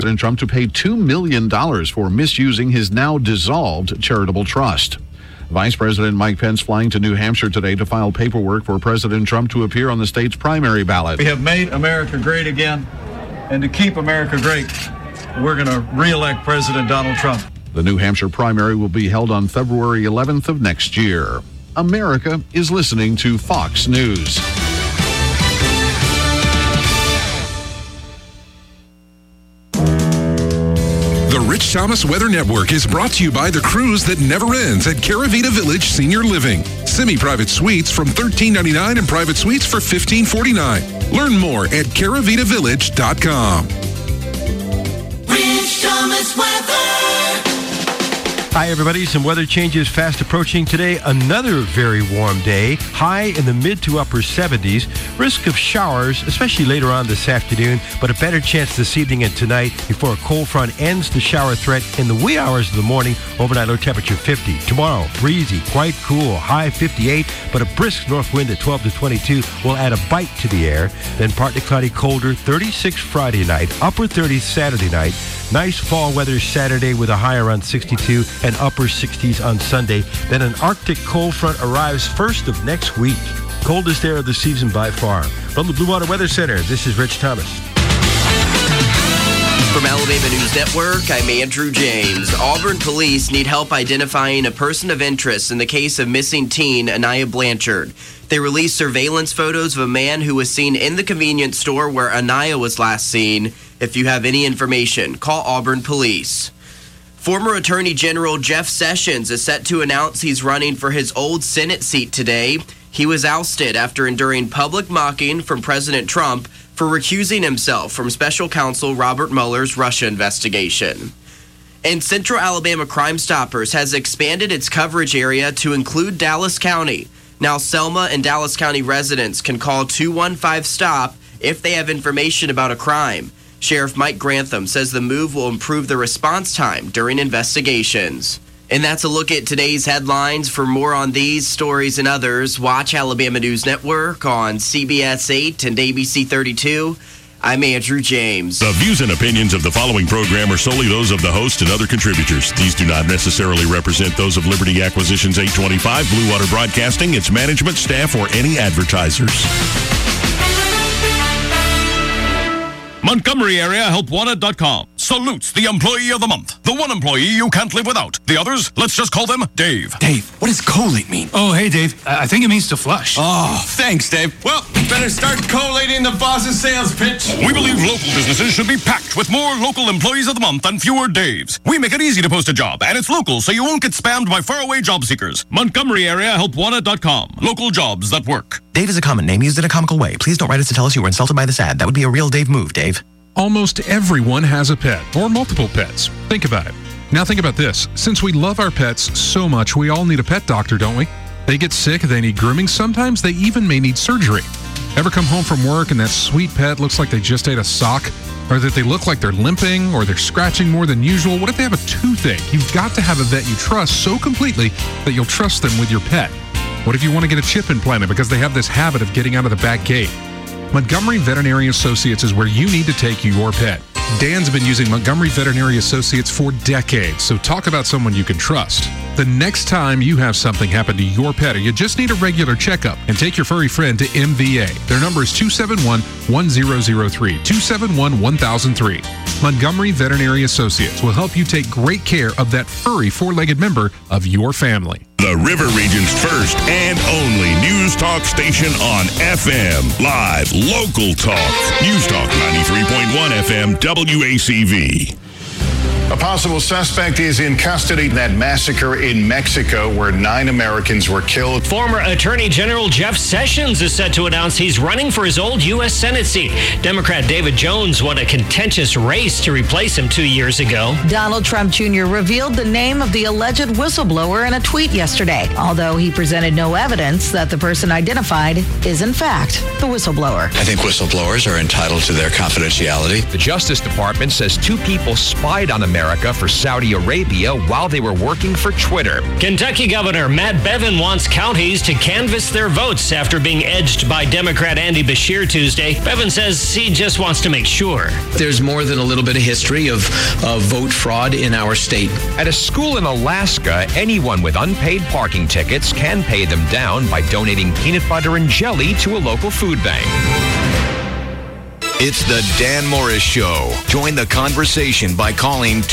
President Trump to pay $2 million for misusing his now dissolved charitable trust. Vice President Mike Pence flying to New Hampshire today to file paperwork for President Trump to appear on the state's primary ballot. We have made America great again, and to keep America great, we're going to re-elect President Donald Trump. The New Hampshire primary will be held on February 11th of next year. America is listening to Fox News. The Rich Thomas Weather Network is brought to you by the cruise that never ends at Caravita Village Senior Living. Semi-private suites from $13.99 and private suites for $15.49. Learn more at caravitavillage.com. Rich Thomas Weather. Hi, everybody. Some weather changes fast approaching today. Another very warm day. High in the mid to upper 70s. Risk of showers, especially later on this afternoon, but a better chance this evening and tonight before a cold front ends the shower threat in the wee hours of the morning. Overnight low temperature 50. Tomorrow, breezy, quite cool. High 58, but a brisk north wind at 12 to 22 will add a bite to the air. Then partly cloudy, colder. 36 Friday night. Upper 30s Saturday night. Nice fall weather Saturday with a high around 62 and upper 60s on Sunday. Then an Arctic cold front arrives first of next week. Coldest air of the season by far. From the Blue Water Weather Center, this is Rich Thomas. From Alabama News Network, I'm Andrew James. Auburn police need help identifying a person of interest in the case of missing teen Anaya Blanchard. They released surveillance photos of a man who was seen in the convenience store where Anaya was last seen. If you have any information, call Auburn Police. Former Attorney General Jeff Sessions is set to announce he's running for his old Senate seat today. He was ousted after enduring public mocking from President Trump for recusing himself from Special Counsel Robert Mueller's Russia investigation. And Central Alabama Crime Stoppers has expanded its coverage area to include Dallas County. Now, Selma and Dallas County residents can call 215-STOP if they have information about a crime. Sheriff Mike Grantham says the move will improve the response time during investigations. And that's a look at today's headlines. For more on these stories and others, watch Alabama News Network on CBS 8 and ABC 32. I'm Andrew James. The views and opinions of the following program are solely those of the host and other contributors. These do not necessarily represent those of Liberty Acquisitions 825, Blue Water Broadcasting, its management, staff, or any advertisers. Montgomery Area HelpWanted.com salutes the employee of the month. The one employee you can't live without. The others, let's just call them Dave. Dave, what does collate mean? Oh, hey, Dave. I think it means to flush. Oh, thanks, Dave. Well, better start collating the boss's sales pitch. We believe local businesses should be packed with more local employees of the month and fewer Daves. We make it easy to post a job, and it's local, so you won't get spammed by faraway job seekers. Montgomery Area HelpWanted.com. Local jobs that work. Dave is a common name used in a comical way. Please don't write us to tell us you were insulted by this ad. That would be a real Dave move, Dave. Almost everyone has a pet, or multiple pets. Think about it. Now think about this. Since we love our pets so much, we all need a pet doctor, don't we? They get sick, they need grooming, sometimes they even may need surgery. Ever come home from work and that sweet pet looks like they just ate a sock? Or that they look like they're limping, or they're scratching more than usual? What if they have a toothache? You've got to have a vet you trust so completely that you'll trust them with your pet. What if you want to get a chip implanted because they have this habit of getting out of the back gate? Montgomery Veterinary Associates is where you need to take your pet. Dan's been using Montgomery Veterinary Associates for decades, so talk about someone you can trust. The next time you have something happen to your pet or you just need a regular checkup, and take your furry friend to MVA. Their number is 271-1003, 271-1003. Montgomery Veterinary Associates will help you take great care of that furry four-legged member of your family. The River Region's first and only news talk station on FM. Live, local talk. News Talk 93.1 FM, WACV. A possible suspect is in custody in that massacre in Mexico where 9 Americans were killed. Former Attorney General Jeff Sessions is set to announce he's running for his old U.S. Senate seat. Democrat David Jones won a contentious race to replace him 2 years ago. Donald Trump Jr. revealed the name of the alleged whistleblower in a tweet yesterday, although he presented no evidence that the person identified is in fact the whistleblower. I think whistleblowers are entitled to their confidentiality. The Justice Department says 2 people spied on Americans America for Saudi Arabia while they were working for Twitter. Kentucky Governor Matt Bevin wants counties to canvass their votes after being edged by Democrat Andy Beshear Tuesday. Bevin says he just wants to make sure. There's more than a little bit of history of vote fraud in our state. At a school in Alaska, anyone with unpaid parking tickets can pay them down by donating peanut butter and jelly to a local food bank. It's the Dan Morris Show. Join the conversation by calling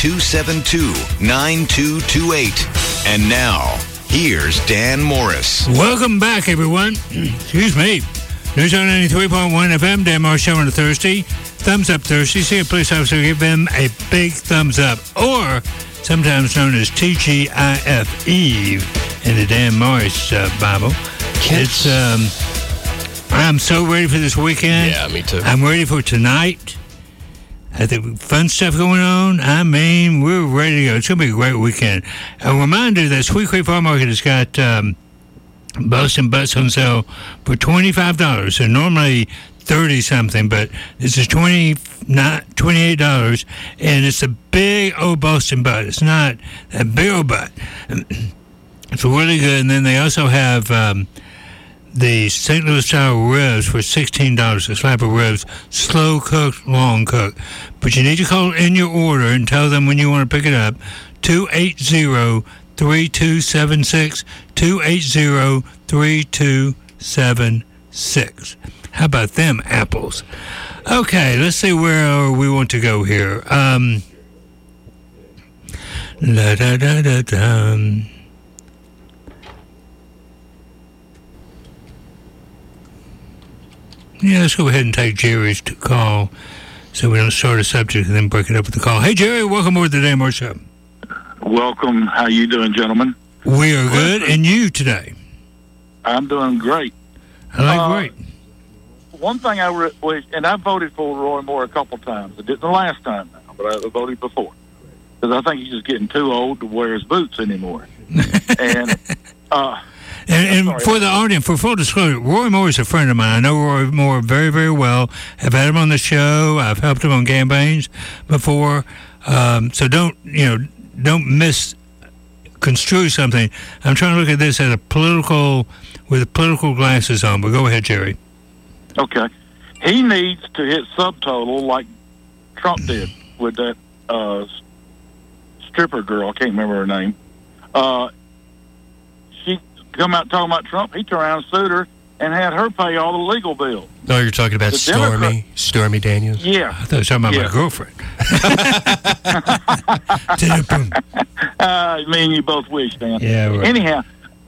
272-9228. And now, here's Dan Morris. Welcome back, everyone. Excuse me. News on 93.1 FM, Dan Morris Show on a Thursday. Thumbs Up Thursday. See a police officer, give them a big thumbs up, or sometimes known as TGIF Eve in the Dan Morris Bible. It's I'm so ready for this weekend. Yeah, me too. I'm ready for tonight. I think fun stuff going on. I mean, we're ready to go. It's going to be a great weekend. A reminder that Sweet Creek Farm Market has got Boston Butts on sale for $25. So normally 30-something, but this is $28, and it's a big old Boston butt. It's not a big old butt. It's really good. And then they also have the St. Louis style ribs for $16, a slab of ribs, slow cooked, long cooked. But you need to call in your order and tell them when you want to pick it up. 280-3276, 280-3276. How about them apples? Okay, let's see where we want to go here. Yeah, let's go ahead and take Jerry's call so we don't start a subject and then break it up with the call. Hey, Jerry, welcome aboard the Dan Morris Show. Welcome. How you doing, gentlemen? We are good. And you today? I'm doing great. I like great. One thing I wish, and I voted for Roy Moore a couple times. I didn't the last time now, but I voted before. Because I think he's just getting too old to wear his boots anymore. And for the audience, for full disclosure, Roy Moore is a friend of mine. I know Roy Moore very, very well. I've had him on the show. I've helped him on campaigns before. So don't misconstrue something. I'm trying to look at this as with political glasses on. But go ahead, Jerry. Okay. He needs to hit subtotal like Trump did with that stripper girl. I can't remember her name. She come out talking about Trump. He turned around and sued her and had her pay all the legal bills. Oh, you're talking about Stormy Daniels? Yeah. I thought you were talking about my girlfriend. Me and you both wish, Dan. Yeah, right. Anyhow,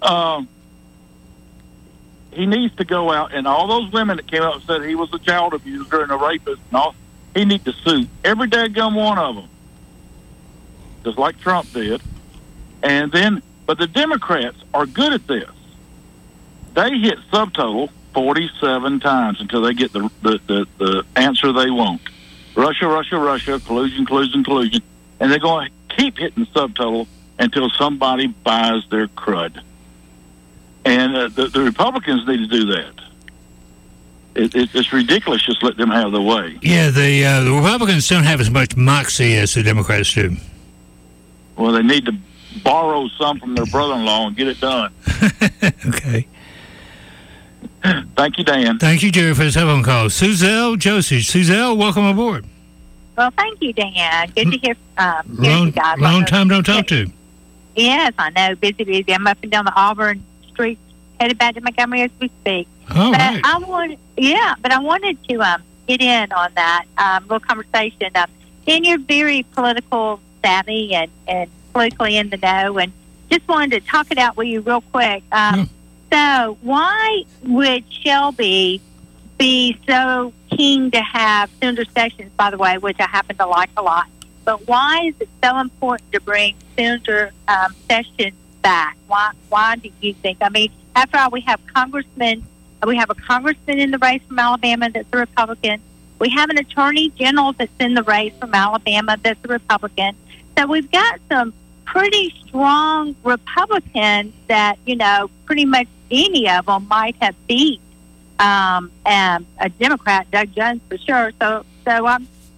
he needs to go out, and all those women that came out and said he was a child abuser and a rapist and all, he needs to sue every daggum one of them, just like Trump did. And then, but the Democrats are good at this. They hit subtotal 47 times until they get the answer they want. Russia, Russia, Russia, collusion, collusion, collusion. And they're going to keep hitting subtotal until somebody buys their crud. And the Republicans need to do that. It's ridiculous just let them have their way. Yeah, the Republicans don't have as much moxie as the Democrats do. Well, they need to borrow some from their brother-in-law and get it done. Okay. Thank you, Dan. Thank you, Jerry, for the telephone call. Suzelle Josie. Suzelle, welcome aboard. Well, thank you, Dan. Good to hear you guys. Long time don't talk to. Yes, I know. Busy. I'm up and down the Auburn Street, headed back to Montgomery as we speak. All right. I wanted to get in on that little conversation. Dan, you're very political savvy and politically in the know, and just wanted to talk it out with you real quick. So why would Shelby be so keen to have Senator Sessions, by the way, which I happen to like a lot, but why is it so important to bring Senator Sessions back? Why do you think? I mean, after all, we have a congressman in the race from Alabama that's a Republican. We have an attorney general that's in the race from Alabama that's a Republican. So we've got some pretty strong Republicans that, pretty much any of them might have beat a Democrat, Doug Jones, for sure. So I'm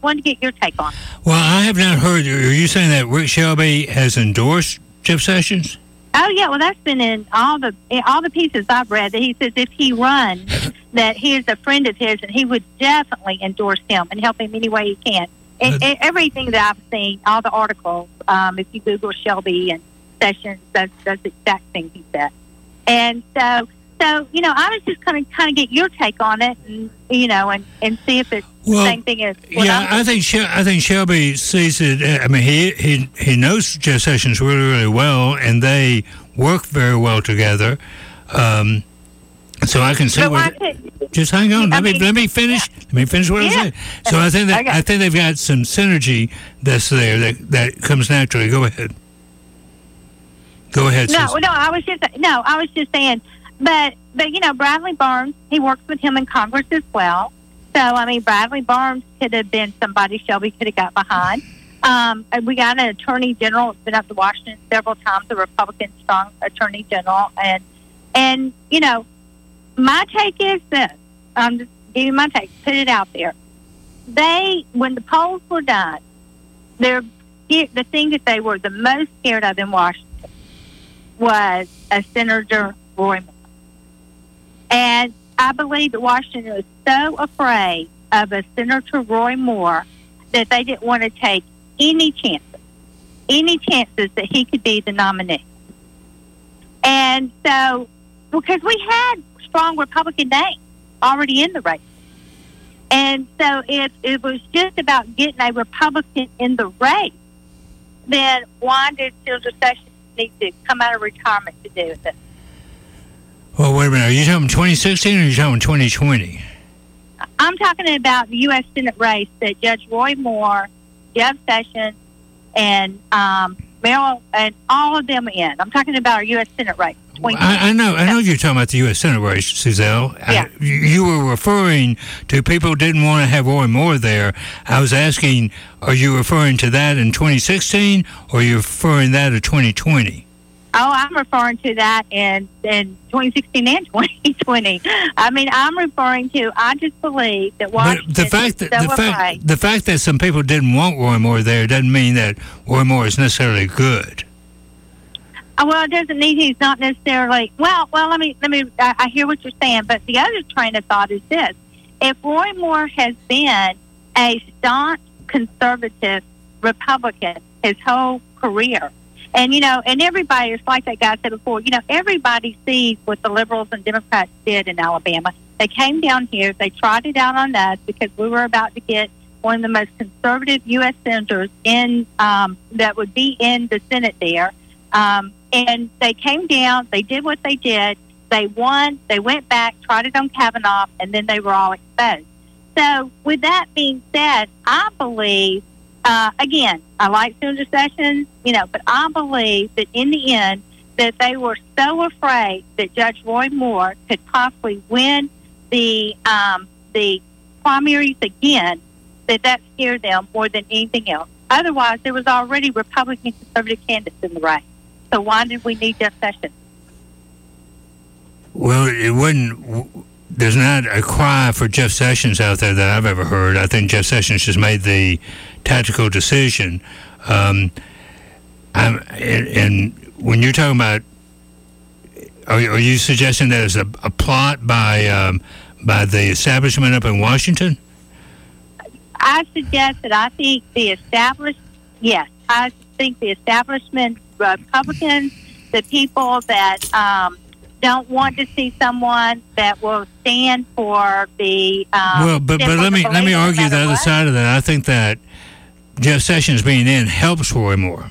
wanted to get your take on it. Well, I have not heard. Are you saying that Rick Shelby has endorsed Jeff Sessions? Oh yeah, well that's been in all the pieces I've read, that he says if he runs, that he is a friend of his and he would definitely endorse him and help him any way he can. And everything that I've seen, all the articles, if you Google Shelby and Sessions, that's the exact thing he said. And so I was just kind of get your take on it, and and see if it's the same thing as what I think Shelby sees it. I mean, he knows Jeff Sessions really, really well, and they work very well together. So I can see just hang on. Let me finish. Yeah. Let me finish what I'm saying. So I think they've got some synergy that's there that comes naturally. Go ahead. Go ahead. No, I was just saying. But Bradley Barnes, he works with him in Congress as well. So I mean, Bradley Barnes could have been somebody Shelby could have got behind. We got an attorney general that's been up to Washington several times, a Republican strong attorney general, and my take is this. I'm just giving you my take. Put it out there. When the polls were done, the thing that they were the most scared of in Washington was a Senator Roy Moore. And I believe that Washington was so afraid of a Senator Roy Moore that they didn't want to take any chances that he could be the nominee. And so, because we had strong Republican names already in the race. And so if it was just about getting a Republican in the race, then why did Senator Sessions need to come out of retirement to do this? Well, wait a minute. Are you talking 2016 or are you talking 2020? I'm talking about the U.S. Senate race that Judge Roy Moore, Jeff Sessions, and Merrill, and all of them in. I'm talking about our U.S. Senate race. I know you're talking about the U.S. Senate race, Suzelle. Yeah. You were referring to people who didn't want to have Roy Moore there. I was asking, are you referring to that in 2016 or are you referring that to 2020? Oh, I'm referring to that in 2016 and 2020. I mean, I'm referring to, I just believe that Washington the fact that some people didn't want Roy Moore there doesn't mean that Roy Moore is necessarily good. Well, it doesn't mean he's not necessarily. Well. Let me. I hear what you're saying, but the other train of thought is this: if Roy Moore has been a staunch conservative Republican his whole career, and and everybody, it's like that guy said before, everybody sees what the liberals and Democrats did in Alabama. They came down here, they tried it out on us because we were about to get one of the most conservative U.S. senators in that would be in the Senate there. And they came down, they did what they did, they won, they went back, tried it on Kavanaugh, and then they were all exposed. So with that being said, I believe, again, I like Senator Sessions, but I believe that in the end, that they were so afraid that Judge Roy Moore could possibly win the primaries again, that scared them more than anything else. Otherwise, there was already Republican conservative candidates in the race. So why did we need Jeff Sessions? Well, it wouldn't. There's not a cry for Jeff Sessions out there that I've ever heard. I think Jeff Sessions just made the tactical decision. And when you're talking about, are you suggesting that it's a plot by the establishment up in Washington? I suggest that I think the establishment, Republicans, the people that don't want to see someone that will stand for the but let me argue the other side of that. I think that Jeff Sessions being in helps Roy Moore.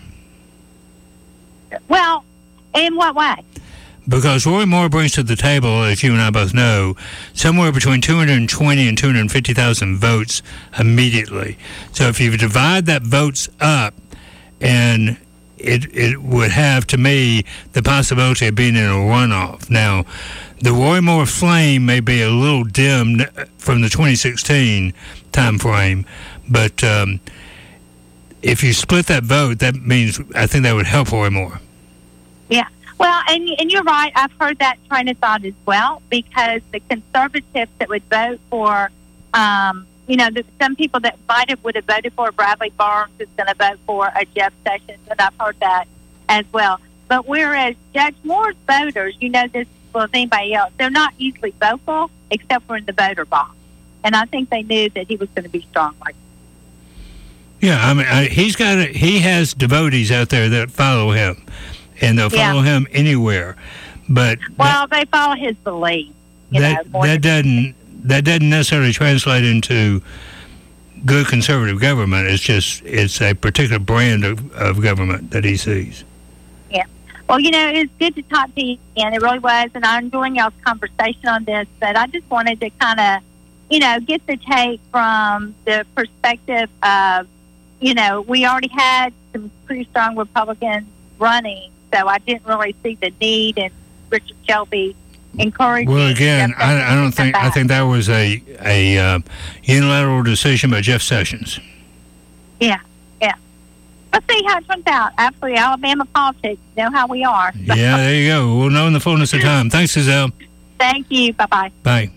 Well, in what way? Because Roy Moore brings to the table, as you and I both know, somewhere between 220 and 250,000 votes immediately. So if you divide that votes up, and it would have, to me, the possibility of being in a runoff. Now, the Roy Moore flame may be a little dimmed from the 2016 time frame, but if you split that vote, that means I think that would help Roy Moore. Yeah. Well, and you're right. I've heard that train of thought as well, because the conservatives that would vote for, some people that would have voted for Bradley Barnes is going to vote for a Jeff Sessions, and I've heard that as well. But whereas Judge Moore's voters, this well as anybody else, they're not easily vocal except for in the voter box. And I think they knew that he was going to be strong like that. Yeah, I mean, he has devotees out there that follow him, and they'll follow him anywhere. But they follow his belief. That doesn't necessarily translate into good conservative government. It's a particular brand of government that he sees. Yeah. Well, it's good to talk to you, and it really was, and I'm enjoying y'all's conversation on this. But I just wanted to kind of, get the take from the perspective of, we already had some pretty strong Republicans running, so I didn't really see the need, and Richard Shelby encouraging. Well, again, I think that was a unilateral decision by Jeff Sessions. Yeah. Let's see how it turns out. Absolutely, Alabama politics. You know how we are. Yeah, there you go. We'll know in the fullness of time. Thanks, Giselle. Thank you. Bye-bye. Bye.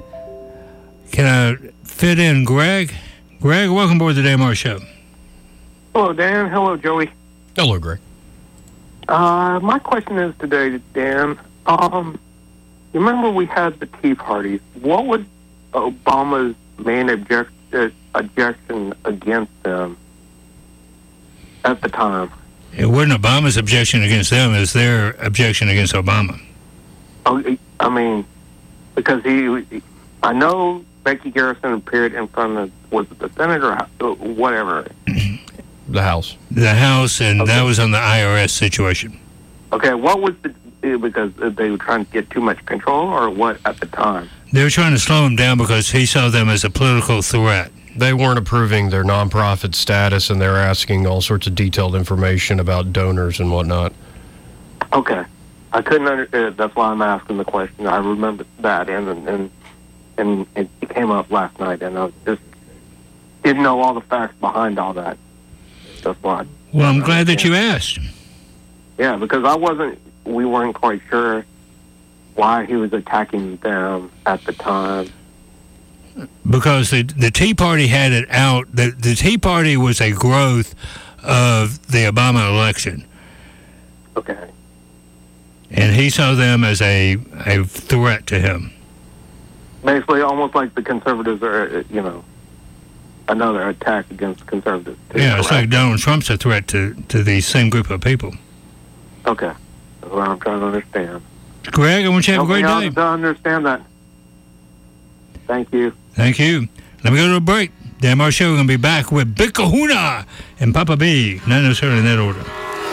Can I fit in Greg? Greg, welcome aboard the Dan Morris Show. Hello, Dan. Hello, Joey. Hello, Greg. My question is today, Dan. You remember we had the Tea Party. What would Obama's main objection against them at the time? It wasn't Obama's objection against them. It was their objection against Obama. Oh, I mean, because I know Becky Garrison appeared in front of, was it the Senate or whatever? The House. The House, and that was on the IRS situation. Okay, what was because they were trying to get too much control, or what at the time? They were trying to slow him down because he saw them as a political threat. They weren't approving their nonprofit status, and they were asking all sorts of detailed information about donors and whatnot. Okay. I couldn't understand. That's why I'm asking the question. I remember that, and it came up last night, and I just didn't know all the facts behind all that. That's why. Well, I'm glad that you asked. Yeah, because we weren't quite sure why he was attacking them at the time. Because the Tea Party had it out. The Tea Party was a growth of the Obama election. Okay. And he saw them as a threat to him. Basically, almost like the conservatives are, another attack against conservatives. Yeah, it's like Donald Trump's a threat to the same group of people. Okay. That's what I'm trying to understand. Greg, I want you to have a great day. To understand that. Thank you. Thank you. Let me go to a break. Dan Morris Show, we're going to be back with Big Kahuna and Papa B. Not necessarily in that order.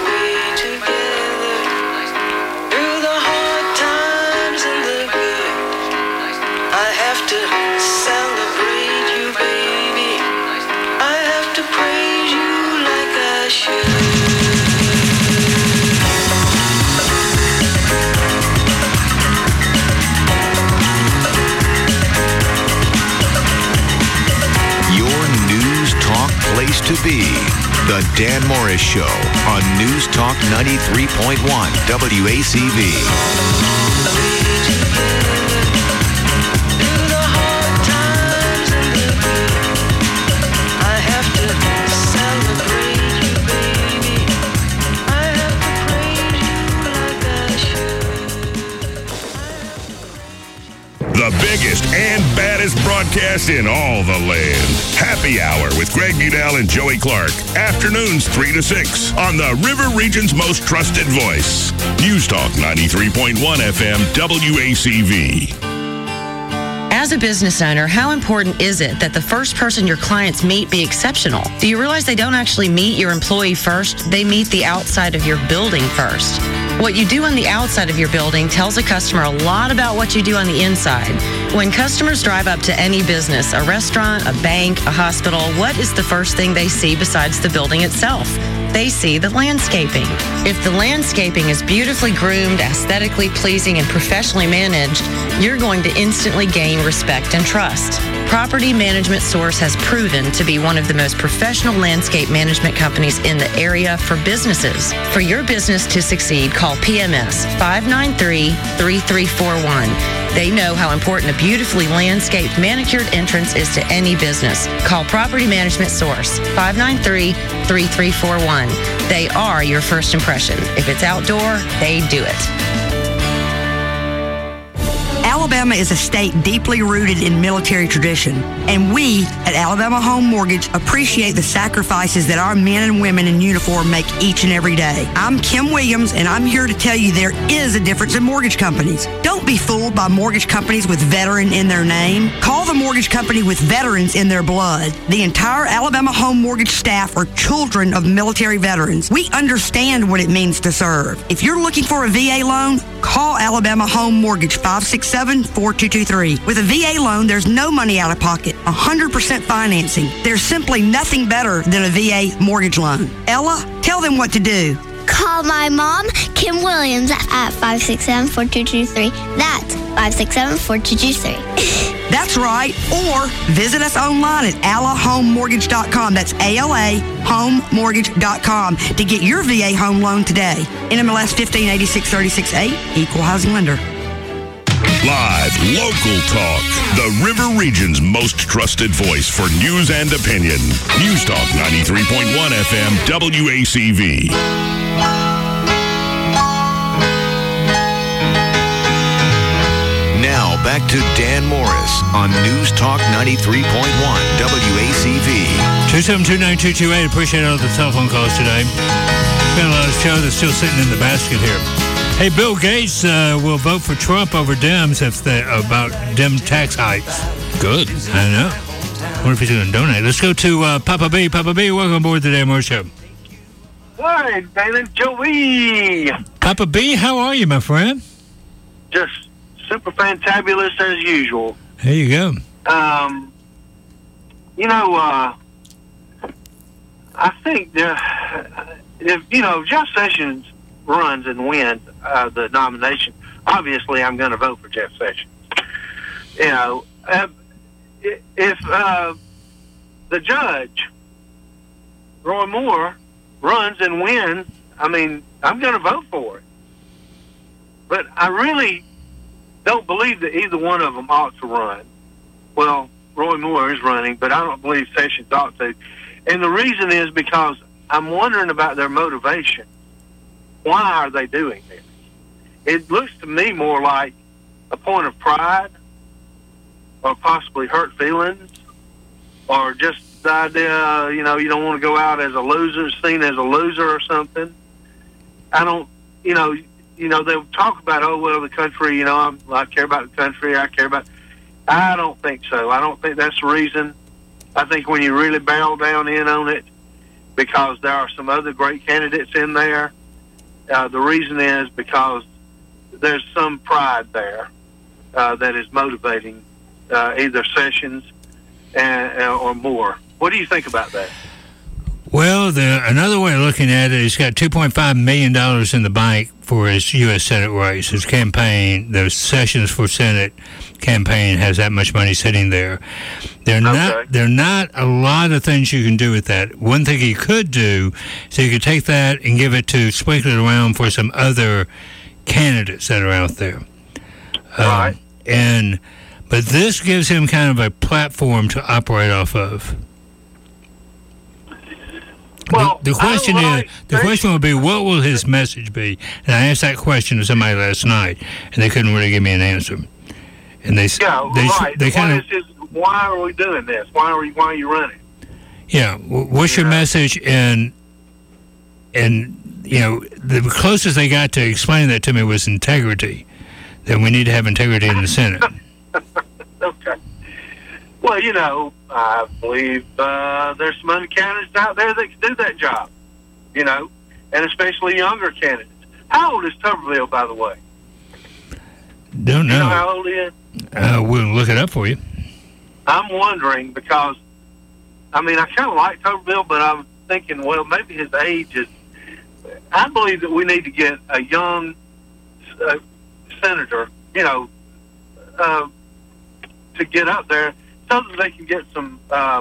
Place to be. The Dan Morris Show on News Talk 93.1 WACV. The biggest and baddest broadcast in all the land. Happy Hour with Greg Budell and Joey Clark. Afternoons 3 to 6 on the River Region's most trusted voice. News Talk 93.1 FM WACV. As a business owner, how important is it that the first person your clients meet be exceptional? Do you realize they don't actually meet your employee first? They meet the outside of your building first. What you do on the outside of your building tells a customer a lot about what you do on the inside. When customers drive up to any business, a restaurant, a bank, a hospital, what is the first thing they see besides the building itself? They see the landscaping. If the landscaping is beautifully groomed, aesthetically pleasing, and professionally managed, you're going to instantly gain respect and trust. Property Management Source has proven to be one of the most professional landscape management companies in the area for businesses. For your business to succeed, call PMS 593-3341. They know how important a beautifully landscaped, manicured entrance is to any business. Call Property Management Source 593-3341. They are your first impression. If it's outdoor, they do it. Alabama is a state deeply rooted in military tradition, and we at Alabama Home Mortgage appreciate the sacrifices that our men and women in uniform make each and every day. I'm Kim Williams, and I'm here to tell you there is a difference in mortgage companies. Don't be fooled by mortgage companies with veteran in their name. Call the mortgage company with veterans in their blood. The entire Alabama Home Mortgage staff are children of military veterans. We understand what it means to serve. If you're looking for a VA loan, call Alabama Home Mortgage 567-4223. With a VA loan, there's no money out of pocket, 100% financing. There's simply nothing better than a VA mortgage loan. Ella, tell them what to do. Call my mom, Kim Williams, at 567-4223. That's 567-4223. That's right. Or visit us online at alahomemortgage.com. That's ALA-homemortgage.com to get your VA home loan today. NMLS 1586-36-8, Equal Housing Lender. Live, local talk. The River Region's most trusted voice for news and opinion. News Talk 93.1 FM, WACV. Now back to Dan Morris on News Talk 93.1 WACV. 2729228. Appreciate all the telephone calls today. Got a lot of show that's still sitting in the basket here. Hey, Bill Gates will vote for Trump over Dems if about Dem tax hikes. Good. I know. I wonder if he's going to donate. Let's go to Papa B. Papa B, welcome aboard the Dan Morris Show. Hi, Dan Joey. Papa B, how are you, my friend? Just super fantabulous as usual. There you go. I think if Jeff Sessions runs and wins the nomination, obviously I'm going to vote for Jeff Sessions. If the judge, Roy Moore, runs and wins, I mean, I'm going to vote for it. But I really don't believe that either one of them ought to run. Well, Roy Moore is running, but I don't believe Sessions ought to. And the reason is because I'm wondering about their motivation. Why are they doing this? It looks to me more like a point of pride or possibly hurt feelings or just the idea, you don't want to go out as a loser, seen as a loser or something. I don't, they'll talk about, the country, I care about the country, I care about... I don't think so. I don't think that's the reason. I think when you really barrel down in on it, because there are some other great candidates in there, the reason is because there's some pride there that is motivating either Sessions or Moore. What do you think about that? Well, another way of looking at it, he's got $2.5 million in the bank for his U.S. Senate race. His campaign, the Sessions for Senate campaign, has that much money sitting there. There are not a lot of things you can do with that. One thing he could do is he could take that and give it to, sprinkle it around for some other candidates that are out there. Right. But this gives him kind of a platform to operate off of. Well, the question would be, what will his message be? And I asked that question to somebody last night, and they couldn't really give me an answer. And why are we doing this? Why are you running? Yeah, what's your message? And the closest they got to explaining that to me was integrity. That we need to have integrity in the Senate. Okay. Well, I believe there's some other candidates out there that can do that job, and especially younger candidates. How old is Tuberville, by the way? Don't know. You know how old he is? We'll look it up for you. I'm wondering because, I kind of like Tuberville, but I'm thinking, well, maybe his age is... I believe that we need to get a young senator, to get up there so that they can get some,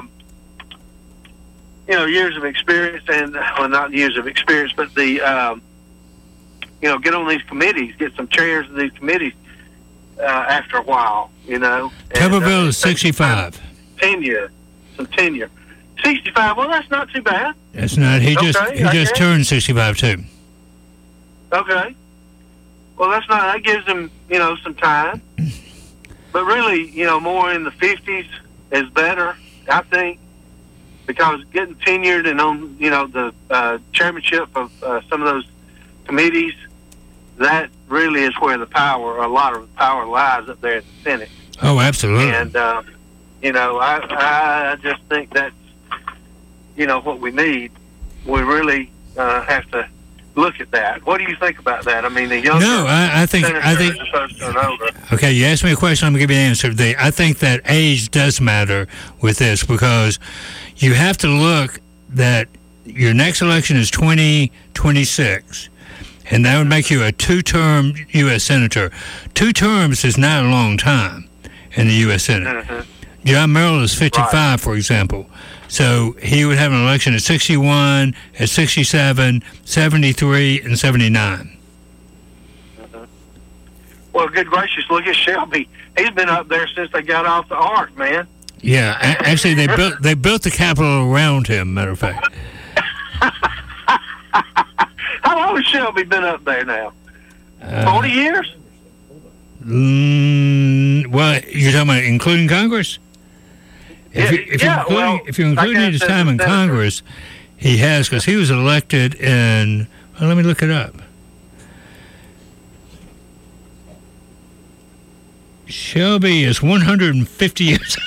years of experience and, well, not years of experience, but the, get on these committees, get some chairs in these committees after a while, Tuberville is 65. Tenure. 65, well, that's not too bad. That's not. He just turned 65 too. Okay. Well, that gives him, some time. But really, more in the 50s is better, I think, because getting tenured and on, the chairmanship of some of those committees, that really is where a lot of the power lies up there in the Senate. Oh, absolutely. And, I just think that's, what we need. We really have to look at that. What do you think about that? I mean, the younger I think senators as opposed to an older. Okay, you asked me a question, I'm going to give you an answer. I think that age does matter with this because you have to look that your next election is 2026, and that would make you a two-term U.S. Senator. 2 terms is not a long time in the U.S. Senate. Mm-hmm. John Merrill is 55, for example. So he would have an election at 61, at 67, 73, and 79. Mm-hmm. Well, good gracious, look at Shelby. He's been up there since they got off the ark, man. Yeah, actually, they built the Capitol around him, matter of fact. How long has Shelby been up there now? 40 years? Well, you're talking about including Congress? If you're including his time in Congress, he has, because he was elected in, well, let me look it up. Shelby is 150 years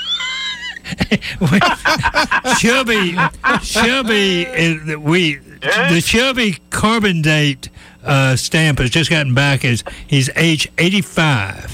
the Shelby carbon date stamp has just gotten back as he's age 85.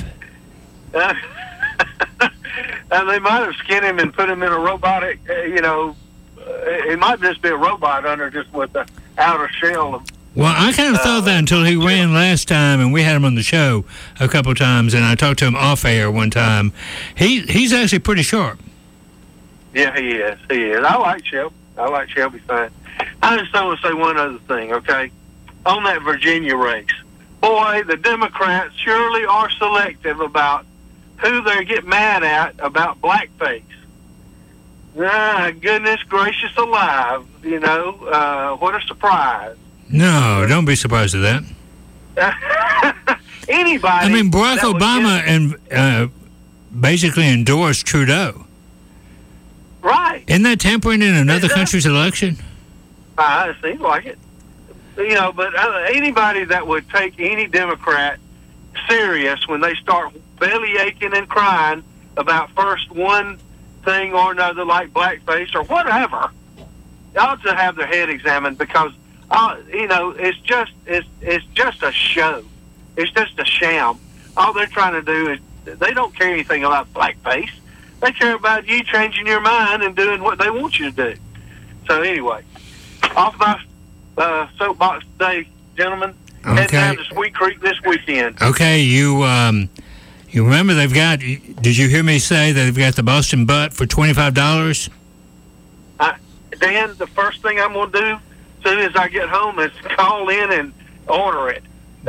And they might have skinned him and put him in a robotic, it might just be a robot under just with the outer shell. Well, I kind of thought that until he ran last time, and we had him on the show a couple of times, and I talked to him off air one time. He's actually pretty sharp. Yeah, he is. I like Shelby fine. I just want to say one other thing, okay? On that Virginia race, boy, the Democrats surely are selective about who they get mad at about blackface. Goodness gracious alive, what a surprise. No, don't be surprised at that. Anybody. I mean, Barack Obama basically endorsed Trudeau. Right. Isn't that tampering in another country's election? It seems like it. But anybody that would take any Democrat serious when they start belly aching and crying about first one thing or another like blackface or whatever, they ought to have their head examined because, it's just a show. It's just a sham. All they're trying to do is they don't care anything about blackface. They care about you changing your mind and doing what they want you to do. So anyway, off my soapbox today, gentlemen. Okay. Head down to Sweet Creek this weekend. Okay, you remember they've got, did you hear me say that they've got the Boston Butt for $25? Dan, the first thing I'm going to do as soon as I get home is call in and order it.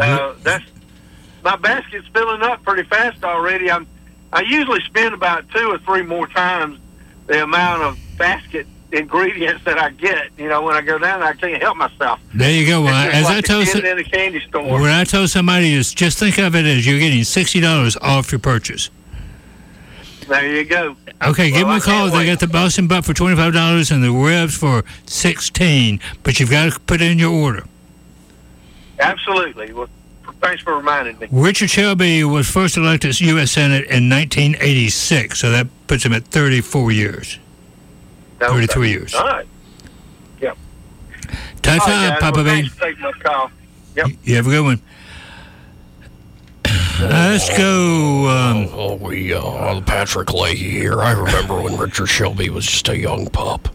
My basket's filling up pretty fast already. I usually spend about 2 or 3 more times the amount of basket ingredients that I get. When I go down there, I can't help myself. There you go. As I told in a candy store. When I told somebody, just think of it as you're getting $60 off your purchase. There you go. Okay, give them a call. They got the Boston Butt for $25 and the ribs for $16, but you've got to put in your order. Absolutely. Well, thanks for reminding me. Richard Shelby was first elected to U.S. Senate in 1986, so that puts him at 34 years. 33 years. All right. Yep. Tie five, Papa B. Thanks for taking my call. Yep. You have a good one. Let's go. Patrick Leahy here. I remember when Richard Shelby was just a young pup.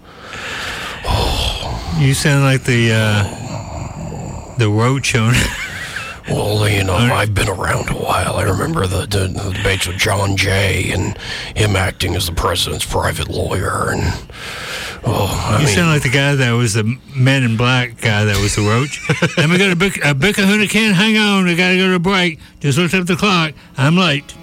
You sound like the roach on. Well, I've been around a while. I remember the debates with John Jay and him acting as the president's private lawyer. And you sound like the guy that was the Man in Black guy that was the roach. Let me go to a Kahuna can. Hang on, I gotta go to a break. Just looked up the clock. I'm late.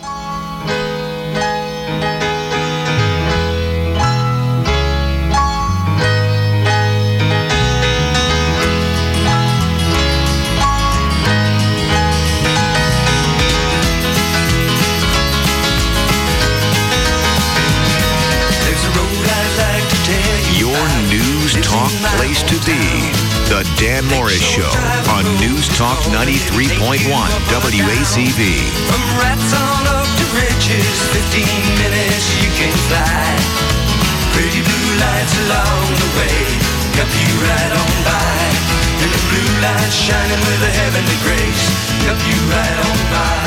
Talk place to be. The Dan Morris Show on News Talk 93.1 WACV. From rats on up to riches, 15 minutes you can fly. Pretty blue lights along the way, help you right on by. And the blue lights shining with a heavenly grace, help you right on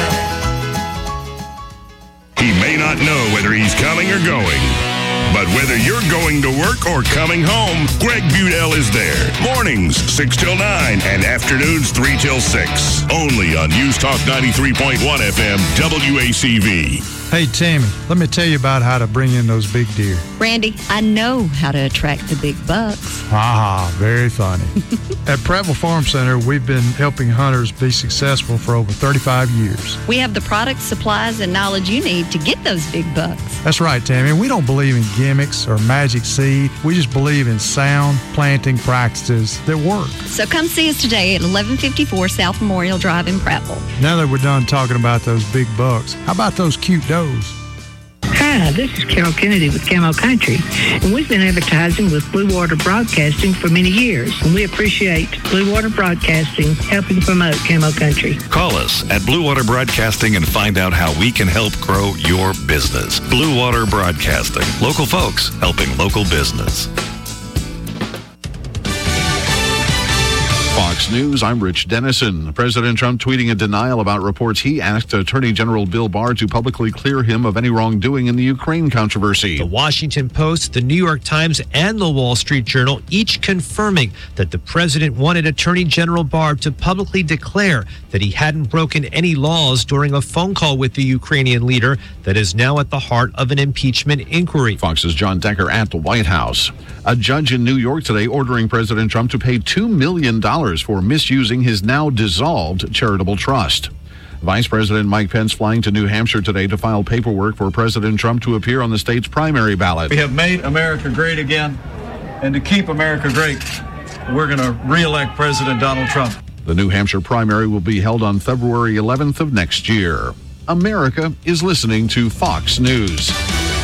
by. He may not know whether he's coming or going, but whether you're going to work or coming home, Greg Budell is there. Mornings, 6 till 9, and afternoons, 3 till 6. Only on News Talk 93.1 FM, WACV. Hey, Tammy, let me tell you about how to bring in those big deer. Randy, I know how to attract the big bucks. Ah, very funny. At Prattville Farm Center, we've been helping hunters be successful for over 35 years. We have the products, supplies, and knowledge you need to get those big bucks. That's right, Tammy. We don't believe in gimmicks or magic seed. We just believe in sound planting practices that work. So come see us today at 1154 South Memorial Drive in Prattville. Now that we're done talking about those big bucks, how about those cute does? Hi, this is Carol Kennedy with Camo Country, and we've been advertising with Blue Water Broadcasting for many years, and we appreciate Blue Water Broadcasting helping promote Camo Country. Call us at Blue Water Broadcasting and find out how we can help grow your business. Blue Water Broadcasting, local folks helping local business. Fox News, I'm Rich Dennison. President Trump tweeting a denial about reports he asked Attorney General Bill Barr to publicly clear him of any wrongdoing in the Ukraine controversy. The Washington Post, the New York Times, and the Wall Street Journal each confirming that the president wanted Attorney General Barr to publicly declare that he hadn't broken any laws during a phone call with the Ukrainian leader that is now at the heart of an impeachment inquiry. Fox's John Decker at the White House. A judge in New York today ordering President Trump to pay $2 million for misusing his now dissolved charitable trust. Vice President Mike Pence flying to New Hampshire today to file paperwork for President Trump to appear on the state's primary ballot. We have made America great again, and to keep America great, we're going to re-elect President Donald Trump. The New Hampshire primary will be held on February 11th of next year. America is listening to Fox News.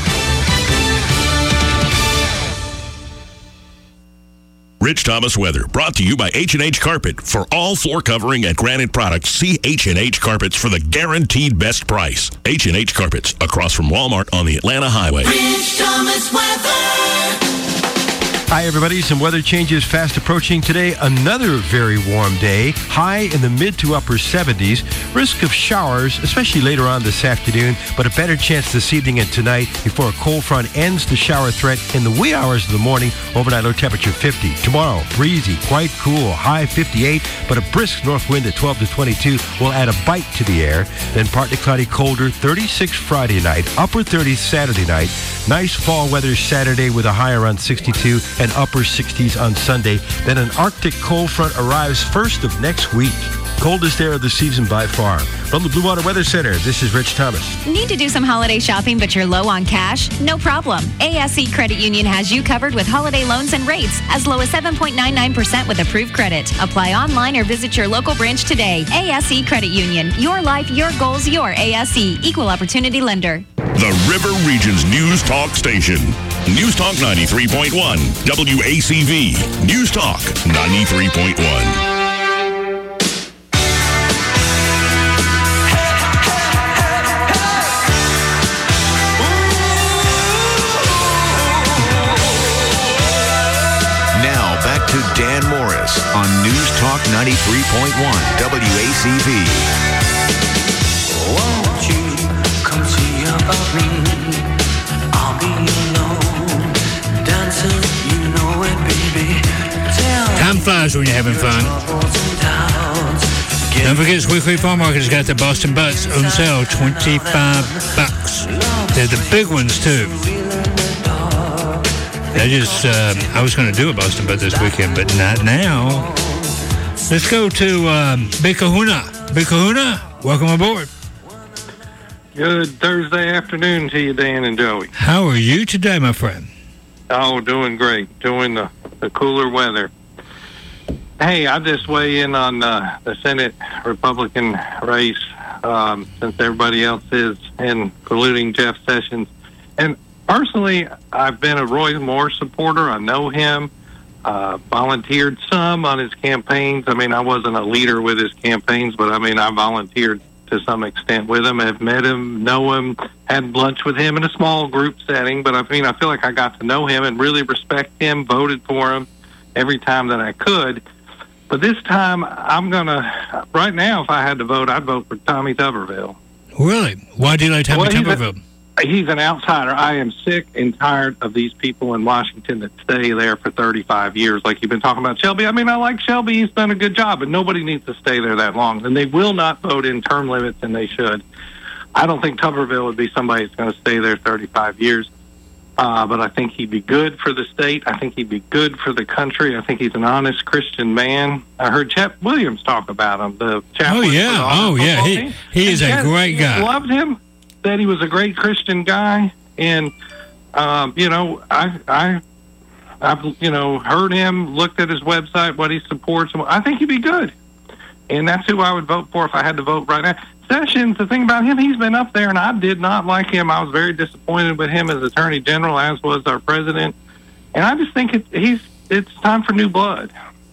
Rich Thomas weather, brought to you by H&H Carpet. For all floor covering and granite products, see H&H Carpets for the guaranteed best price. H&H Carpets, across from Walmart on the Atlanta Highway. Rich Thomas weather. Hi, everybody. Some weather changes fast approaching today. Another very warm day. High in the mid to upper 70s. Risk of showers, especially later on this afternoon, but a better chance this evening and tonight before a cold front ends the shower threat in the wee hours of the morning. Overnight low temperature 50. Tomorrow, breezy, quite cool, high 58, but a brisk north wind at 12 to 22 will add a bite to the air. Then partly cloudy, colder, 36 Friday night, upper 30s Saturday night. Nice fall weather Saturday with a high around 62 and upper 60s on Sunday. Then an Arctic cold front arrives first of next week. Coldest day of the season by far. From the Blue Water Weather Center, this is Rich Thomas. Need to do some holiday shopping, but you're low on cash? No problem. ASE Credit Union has you covered with holiday loans and rates as low as 7.99% with approved credit. Apply online or visit your local branch today. ASE Credit Union. Your life, your goals, your ASE. Equal Opportunity Lender. The River Region's News Talk station. News Talk 93.1. WACV. News Talk 93.1. To Dan Morris on News Talk 93.1 WACV. Won't you come see about me? I'll be alone, dancing, you know it, baby. Time flies when you're having fun. Don't forget, Weekly Farm Market has got the Boston Butts on sale, $25. They're the big ones, too. I was going to do a Boston Butt this weekend, but not now. Let's go to Big Kahuna. Big Kahuna, welcome aboard. Good Thursday afternoon to you, Dan and Joey. How are you today, my friend? Oh, doing great. Doing the cooler weather. Hey, I just weigh in on the Senate Republican race since everybody else is, including Jeff Sessions. And personally, I've been a Roy Moore supporter. I know him. Volunteered some on his campaigns. I mean, I wasn't a leader with his campaigns, but I mean, I volunteered to some extent with him. I've met him, know him, had lunch with him in a small group setting. But I mean, I feel like I got to know him and really respect him, voted for him every time that I could. But this time, right now, if I had to vote, I'd vote for Tommy Tuberville. Really? Why do you like Tommy Tuberville? He's an outsider. I am sick and tired of these people in Washington that stay there for 35 years, like you've been talking about Shelby. I mean, I like Shelby. He's done a good job, but nobody needs to stay there that long. And they will not vote in term limits, and they should. I don't think Tuberville would be somebody that's going to stay there 35 years. But I think he'd be good for the state. I think he'd be good for the country. I think he's an honest Christian man. I heard Chet Williams talk about him. The chaplain. Oh, yeah. He is a great guy. Loved him. Said he was a great Christian guy. And, I've heard him, looked at his website, what he supports. I think he'd be good. And that's who I would vote for if I had to vote right now. Sessions, the thing about him, he's been up there, and I did not like him. I was very disappointed with him as Attorney General, as was our president. And I just think it's time for new blood.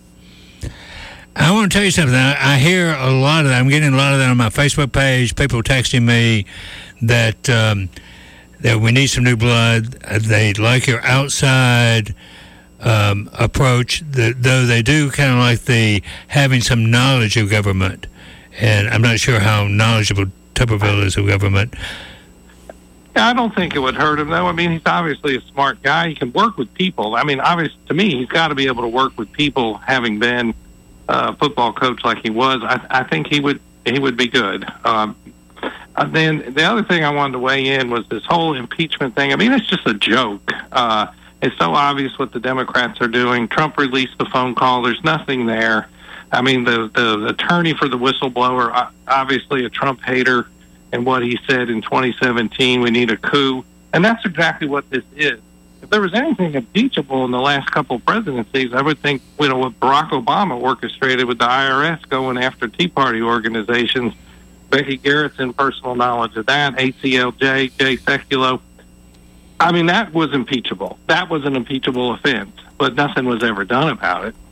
I want to tell you something. I hear a lot of that. I'm getting a lot of that on my Facebook page. People texting me that we need some new blood. They like your outside approach, though they do kind of like the having some knowledge of government. And I'm not sure how knowledgeable Tuberville is of government. Yeah, I don't think it would hurt him, though. I mean, he's obviously a smart guy. He can work with people. I mean, obviously, to me, he's got to be able to work with people, having been a football coach like he was. I think he would be good. Then the other thing I wanted to weigh in was this whole impeachment thing. I mean, it's just a joke. It's so obvious what the Democrats are doing. Trump released the phone call. There's nothing there. I mean, the attorney for the whistleblower, obviously a Trump hater, and what he said in 2017, we need a coup. And that's exactly what this is. If there was anything impeachable in the last couple of presidencies, I would think, what Barack Obama orchestrated with the IRS going after Tea Party organizations. Becky Garrett's personal knowledge of that, ACLJ, Jay Sekulow. I mean, that was impeachable. That was an impeachable offense, but nothing was ever done about it.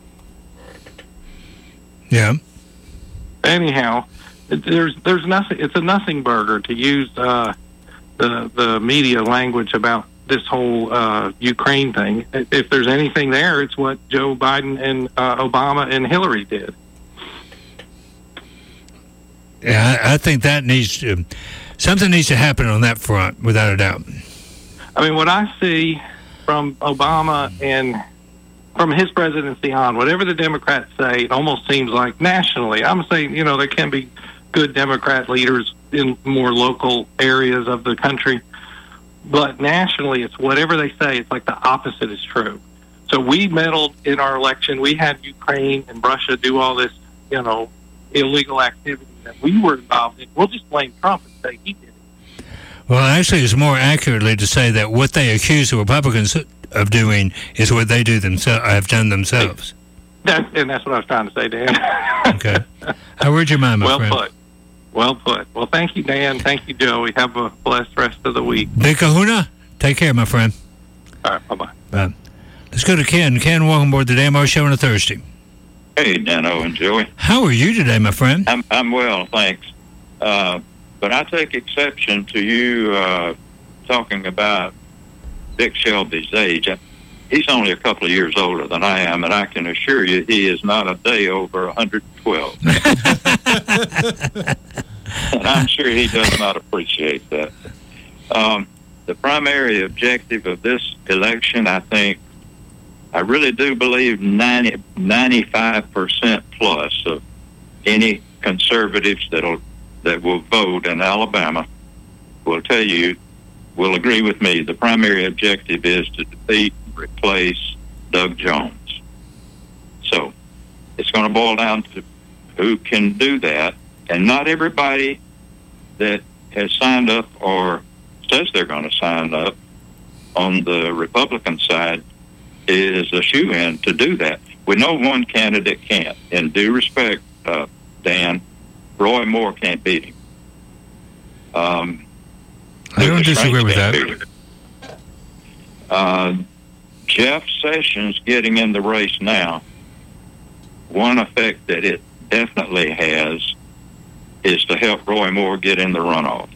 Yeah. Anyhow, there's nothing. It's a nothing burger to use the media language about this whole Ukraine thing. If there's anything there, it's what Joe Biden and Obama and Hillary did. Yeah, I think that something needs to happen on that front, without a doubt. I mean, what I see from Obama and from his presidency on, whatever the Democrats say, it almost seems like nationally. I'm saying, there can be good Democrat leaders in more local areas of the country, but nationally, it's whatever they say. It's like the opposite is true. So we meddled in our election. We had Ukraine and Russia do all this, illegal activity that we were involved in. We'll just blame Trump and say he did it. Well, actually, it's more accurately to say that what they accuse the Republicans of doing is what they have done themselves. That's what I was trying to say, Dan. Okay. I read your mind, my friend. Well put. Well, thank you, Dan. Thank you, Joey. Have a blessed rest of the week. Big Kahuna, take care, my friend. All right, bye-bye. Bye. Let's go to Ken. Ken, welcome aboard the Dan Moore Show on a Thursday. Hey, Dano and Joey. How are you today, my friend? I'm well, thanks. But I take exception to you talking about Dick Shelby's age. He's only a couple of years older than I am, and I can assure you he is not a day over 112. And I'm sure he does not appreciate that. The primary objective of this election, I really do believe 95% plus of any conservatives that will vote in Alabama will tell you, will agree with me, the primary objective is to defeat and replace Doug Jones. So it's going to boil down to who can do that. And not everybody that has signed up or says they're going to sign up on the Republican side is a shoo-in to do that. We know one candidate can't. In due respect, Dan, Roy Moore can't beat him. I don't disagree with that. Jeff Sessions getting in the race now, one effect that it definitely has is to help Roy Moore get in the runoff.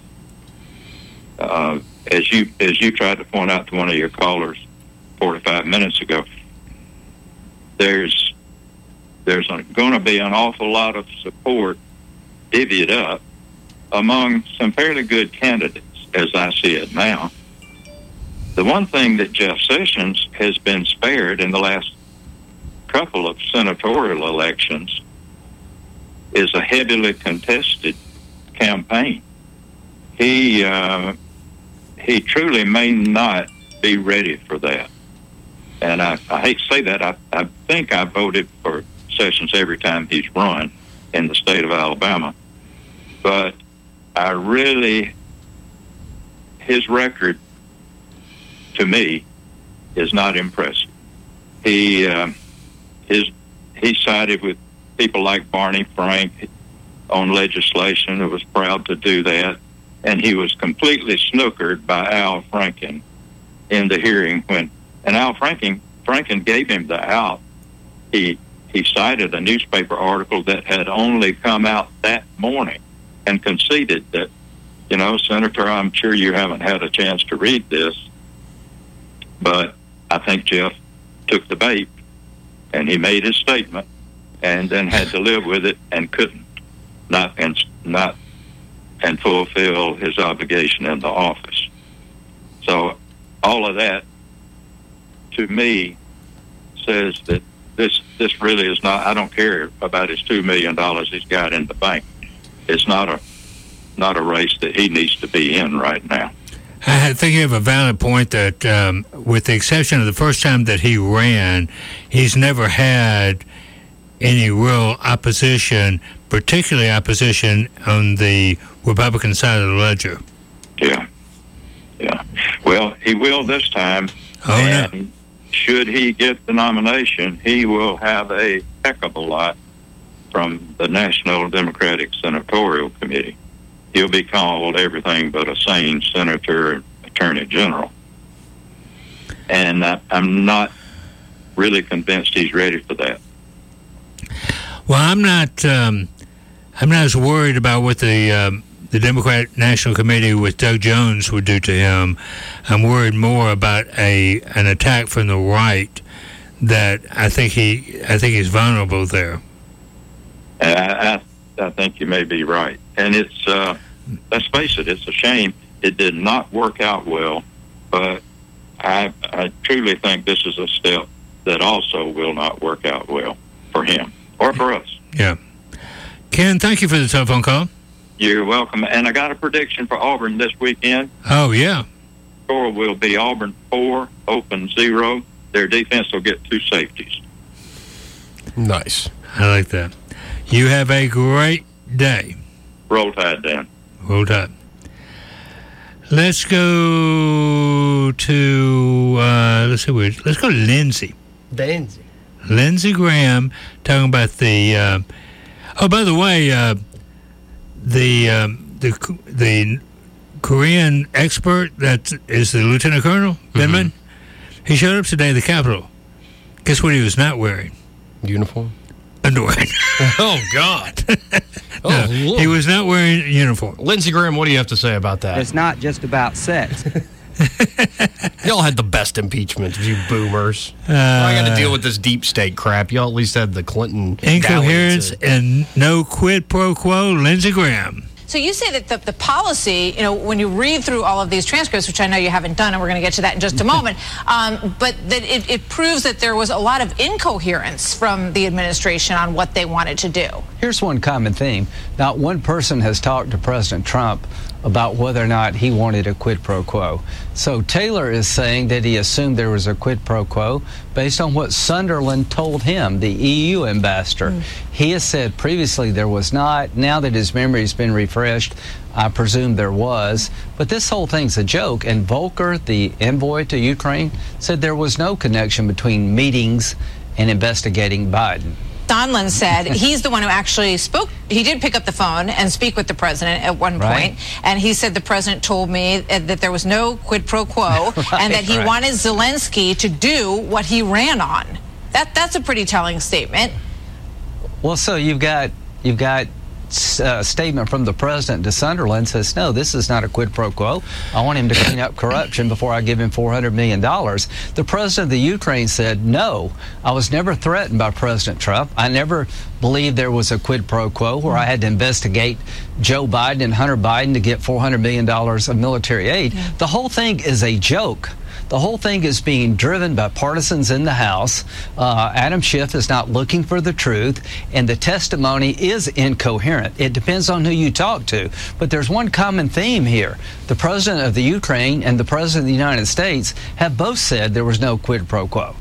As you tried to point out to one of your callers 45 minutes ago, there's going to be an awful lot of support divvied up among some fairly good candidates, as I see it now. The one thing that Jeff Sessions has been spared in the last couple of senatorial elections is a heavily contested campaign. He truly may not be ready for that. And I hate to say that. I think I voted for Sessions every time he's run in the state of Alabama. But his record, to me, is not impressive. He sided with people like Barney Frank on legislation and was proud to do that. And he was completely snookered by Al Franken in the hearing and Al Franken gave him the out. He cited a newspaper article that had only come out that morning and conceded that, Senator, I'm sure you haven't had a chance to read this, but I think Jeff took the bait and he made his statement and then had to live with it and couldn't not fulfill his obligation in the office. So all of that, to me, says that this really is not, I don't care about his $2 million he's got in the bank. It's not a race that he needs to be in right now. I think you have a valid point that with the exception of the first time that he ran, he's never had any real opposition, particularly opposition on the Republican side of the ledger. Yeah. Well, he will this time. And should he get the nomination, he will have a heck of a lot from the National Democratic Senatorial Committee. He'll be called everything but a sane senator and attorney general. And I'm not really convinced he's ready for that. Well, I'm not as worried about what the Democratic National Committee with Doug Jones would do to him. I'm worried more about an attack from the right that I think he's vulnerable there. I think you may be right. And it's, let's face it, it's a shame it did not work out well, but I truly think this is a step that also will not work out well for him or for us. Yeah. Ken, thank you for the telephone call. You're welcome. And I got a prediction for Auburn this weekend. Oh, yeah. Score will be Auburn 4, Open 0. Their defense will get 2 safeties. Nice. I like that. You have a great day. Roll Tide, Dan. Roll Tide. Let's go to, let's go to Lindsay. Lindsey Graham talking about the, by the way, the Korean expert that is the Lieutenant Colonel, Binman, he showed up today at the Capitol. Guess what he was not wearing? Uniform? Underwear. Oh, God. No, he was not wearing a uniform. Lindsey Graham, what do you have to say about that? It's not just about sex. Y'all had the best impeachment, you boomers. I got to deal with this deep state crap. Y'all at least had the Clinton incoherence and no quid pro quo. Lindsey Graham. So you say that the policy, when you read through all of these transcripts, which I know you haven't done, and we're going to get to that in just a moment, but that it proves that there was a lot of incoherence from the administration on what they wanted to do. Here's one common theme. Not one person has talked to President Trump about whether or not he wanted a quid pro quo. So Taylor is saying that he assumed there was a quid pro quo based on what Sunderland told him, the EU ambassador. He has said previously there was not. Now that his memory's been refreshed, I presume there was. But this whole thing's a joke. And Volker, the envoy to Ukraine, said there was no connection between meetings and investigating Biden. Sondland said he's the one who actually spoke. He did pick up the phone and speak with the president at one point, and he said the president told me that there was no quid pro quo and that he wanted Zelensky to do what he ran on. That's a pretty telling statement. Well, so you've got a statement from the president to Sunderland says, no, this is not a quid pro quo. I want him to clean up corruption before I give him $400 million. The president of the Ukraine said, no, I was never threatened by President Trump. I never believed there was a quid pro quo where I had to investigate Joe Biden and Hunter Biden to get $400 million of military aid. The whole thing is a joke. The whole thing is being driven by partisans in the House. Adam Schiff is not looking for the truth, and the testimony is incoherent. It depends on who you talk to. But there's one common theme here. The president of the Ukraine and the president of the United States have both said there was no quid pro quo.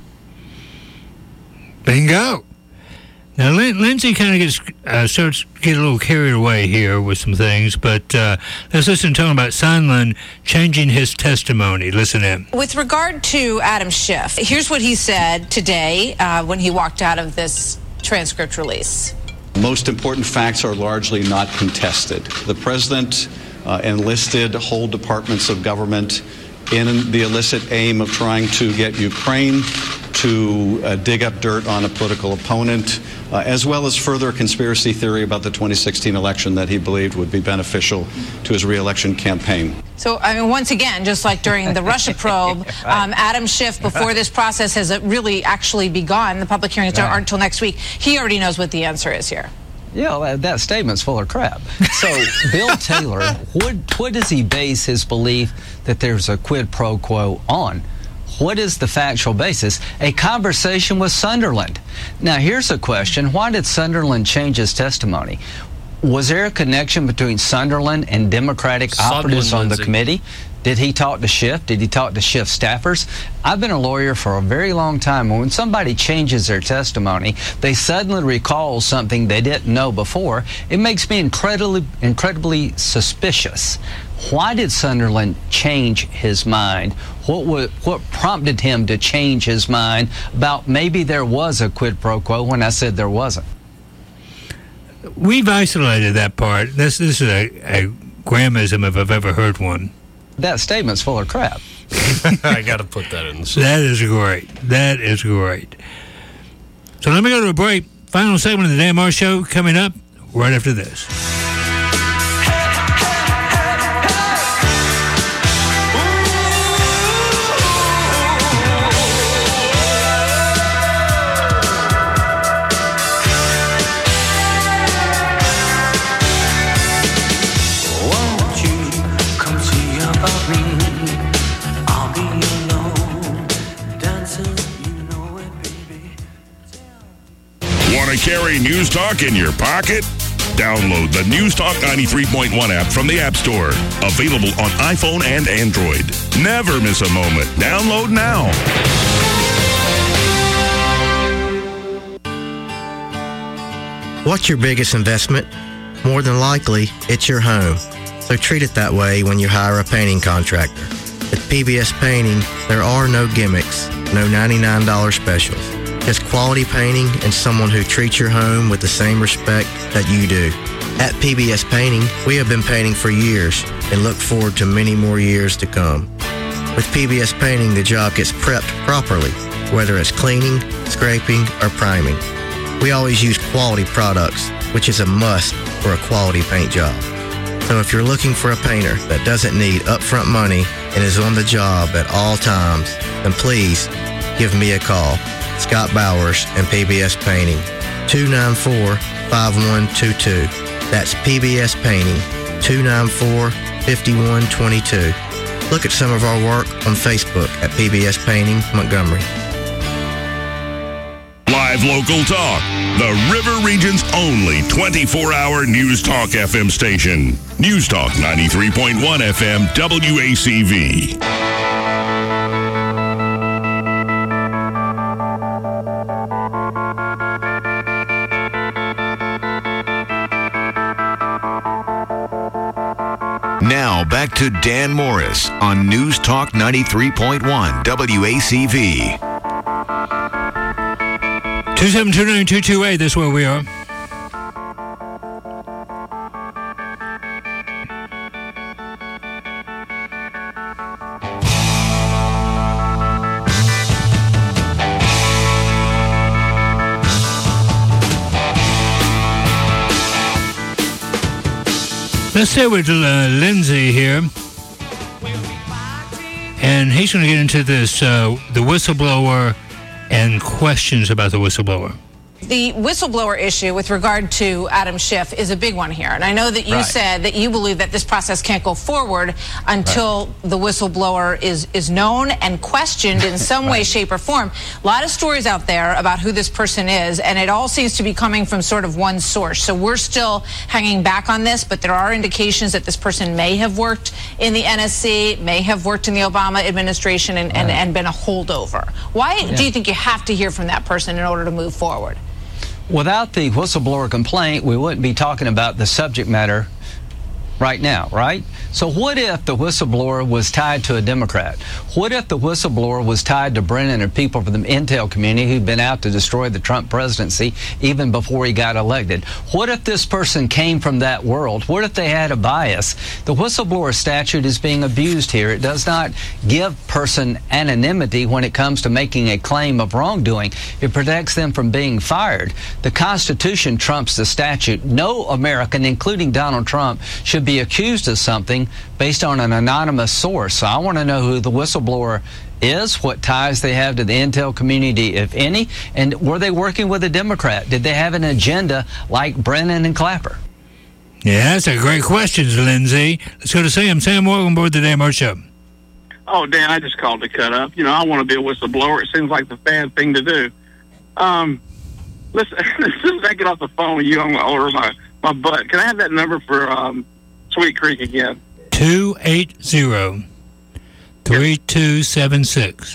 Bingo. Now, Lindsay kind of starts to get a little carried away here with some things, but let's listen to him about Sondland changing his testimony. Listen in. With regard to Adam Schiff, here's what he said today when he walked out of this transcript release. Most important facts are largely not contested. The president enlisted whole departments of government in the illicit aim of trying to get Ukraine to dig up dirt on a political opponent, as well as further conspiracy theory about the 2016 election that he believed would be beneficial to his re-election campaign. So, I mean, once again, just like during the Russia probe, Adam Schiff, before this process has really actually begun, the public hearings aren't until next week, he already knows what the answer is here. Yeah, that statement's full of crap. So, Bill Taylor, what does he base his belief that there's a quid pro quo on? What is the factual basis? A conversation with Sunderland. Now, here's a question. Why did Sunderland change his testimony? Was there a connection between Sunderland and Democratic operatives on the committee? Did he talk to Schiff? Did he talk to Schiff staffers? I've been a lawyer for a very long time, and when somebody changes their testimony, they suddenly recall something they didn't know before. It makes me incredibly suspicious. Why did Sunderland change his mind? What prompted him to change his mind about maybe there was a quid pro quo when I said there wasn't? We've isolated that part. This is a Grahamism if I've ever heard one. That statement's full of crap. I got to put that in. That is great. That is great. So let me go to a break. Final segment of the Dan Marsh Show coming up right after this. Want to carry News Talk in your pocket? Download the News Talk 93.1 app from the App Store. Available on iPhone and Android. Never miss a moment. Download now. What's your biggest investment? More than likely, it's your home. So treat it that way when you hire a painting contractor. At PBS Painting, there are no gimmicks, no $99 specials. Just quality painting and someone who treats your home with the same respect that you do. At PBS Painting, we have been painting for years and look forward to many more years to come. With PBS Painting, the job gets prepped properly, whether it's cleaning, scraping, or priming. We always use quality products, which is a must for a quality paint job. So if you're looking for a painter that doesn't need upfront money and is on the job at all times, then please give me a call. Scott Bowers and PBS Painting, 294-5122. That's PBS Painting, 294-5122. Look at some of our work on Facebook at PBS Painting Montgomery. Live local talk. The River Region's only 24-hour News Talk FM station. News Talk 93.1 FM WACV. Now back to Dan Morris on News Talk 93.1 WACV. 2729228, that's where we are. Let's stay with Lindsay here, and he's going to get into this, the whistleblower and questions about the whistleblower. The whistleblower issue with regard to Adam Schiff is a big one here. And I know that you said that you believe that this process can't go forward until the whistleblower is known and questioned in some way, shape, or form. A lot of stories out there about who this person is, and it all seems to be coming from sort of one source. So we're still hanging back on this, but there are indications that this person may have worked in the NSC, may have worked in the Obama administration, and been a holdover. Why do you think you have to hear from that person in order to move forward? Without the whistleblower complaint, we wouldn't be talking about the subject matter right now, right? So what if the whistleblower was tied to a Democrat? What if the whistleblower was tied to Brennan or people from the intel community who'd been out to destroy the Trump presidency even before he got elected? What if this person came from that world? What if they had a bias? The whistleblower statute is being abused here. It does not give person anonymity when it comes to making a claim of wrongdoing. It protects them from being fired. The Constitution trumps the statute. No American, including Donald Trump, should be accused of something based on an anonymous source. So I want to know who the whistleblower is, what ties they have to the intel community, if any, and were they working with a Democrat? Did they have an agenda like Brennan and Clapper? Yeah, that's a great question, Lindsay. Let's go to Sam. Sam, welcome aboard the Dan Morris Show. Oh, Dan, I just called to cut up. You know, I want to be a whistleblower. It seems like the fan thing to do. Listen, as soon as I get off the phone with you, I'm going to order my butt. Can I have that number for Sweet Creek again? 280-3276.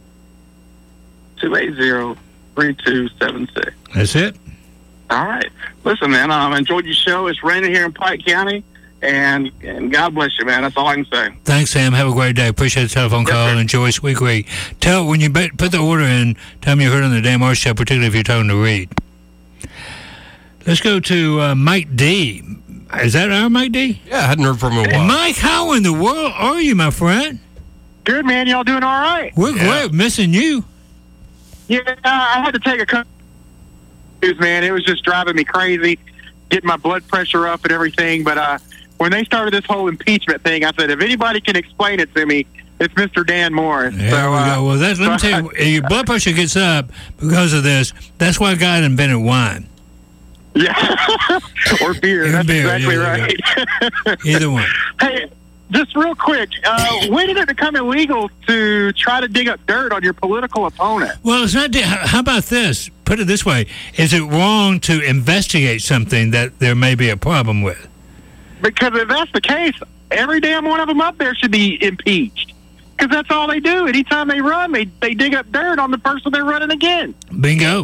280-3276. That's it. All right. Listen, man, I enjoyed your show. It's raining here in Pike County, and God bless you, man. That's all I can say. Thanks, Sam. Have a great day. Appreciate the telephone call. And enjoy Sweet Creek. Tell when you put the order in, tell me you heard on the Dan Morris Show, particularly if you're talking to Reed. Let's go to Mike D. Is that our Mike D? Yeah, I hadn't heard from him in a while. Mike, how in the world are you, my friend? Good, man. Y'all doing all right? We're great. Missing you. Yeah, I had to take a couple news, man. It was just driving me crazy, getting my blood pressure up and everything. But when they started this whole impeachment thing, I said, if anybody can explain it to me, it's Mr. Dan Morris. There we go. Well, let me tell you, your blood pressure gets up because of this. That's why God invented wine. Yeah, or beer. That's beer, exactly right. Either one. Hey, just real quick, when did it become illegal to try to dig up dirt on your political opponent? Well, it's not. How about this? Put it this way: is it wrong to investigate something that there may be a problem with? Because if that's the case, every damn one of them up there should be impeached. Because that's all they do. Anytime they run, they dig up dirt on the person they're running against. Bingo.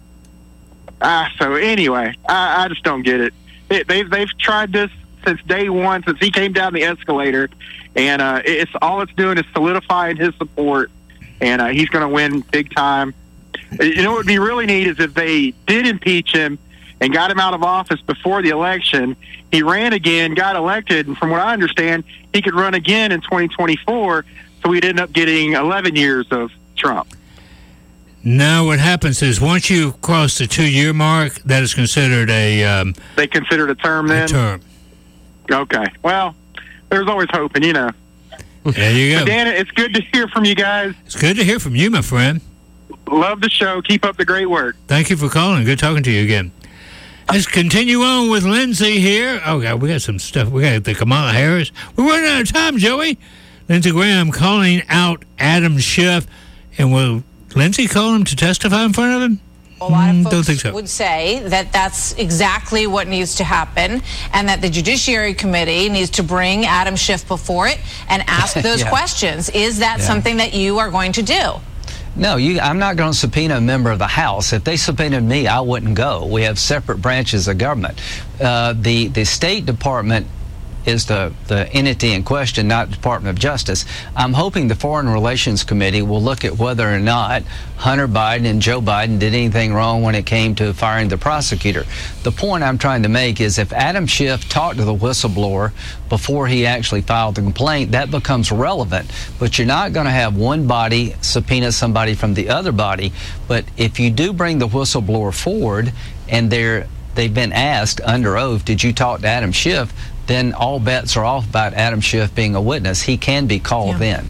So anyway, I just don't get it. They've tried this since day one, since he came down the escalator, and it's doing is solidifying his support, and he's going to win big time. You know what would be really neat is if they did impeach him and got him out of office before the election. He ran again, got elected, and from what I understand, he could run again in 2024, so we'd end up getting 11 years of Trump. Now, what happens is once you cross the 2-year mark, that is considered a... they consider it a term then? A term. Okay. Well, there's always hope, and you know. There you go. But Dan, it's good to hear from you guys. It's good to hear from you, my friend. Love the show. Keep up the great work. Thank you for calling. Good talking to you again. Let's continue on with Lindsay here. Oh, God, we got some stuff. We got the Kamala Harris. We're running out of time, Joey. Lindsey Graham calling out Adam Schiff. And will Lindsay call him to testify in front of him? A lot of don't folks think so. would say that that's exactly what needs to happen, and that the Judiciary Committee needs to bring Adam Schiff before it and ask those Yeah. questions. Is that something that you are going to do? No, I'm not going to subpoena a member of the House. If they subpoenaed me, I wouldn't go. We have separate branches of government. The State Department is the entity in question, not the Department of Justice. I'm hoping the Foreign Relations Committee will look at whether or not Hunter Biden and Joe Biden did anything wrong when it came to firing the prosecutor. The point I'm trying to make is if Adam Schiff talked to the whistleblower before he actually filed the complaint, that becomes relevant. But you're not going to have one body subpoena somebody from the other body. But if you do bring the whistleblower forward and they've been asked under oath, did you talk to Adam Schiff? Then all bets are off about Adam Schiff being a witness. He can be called in.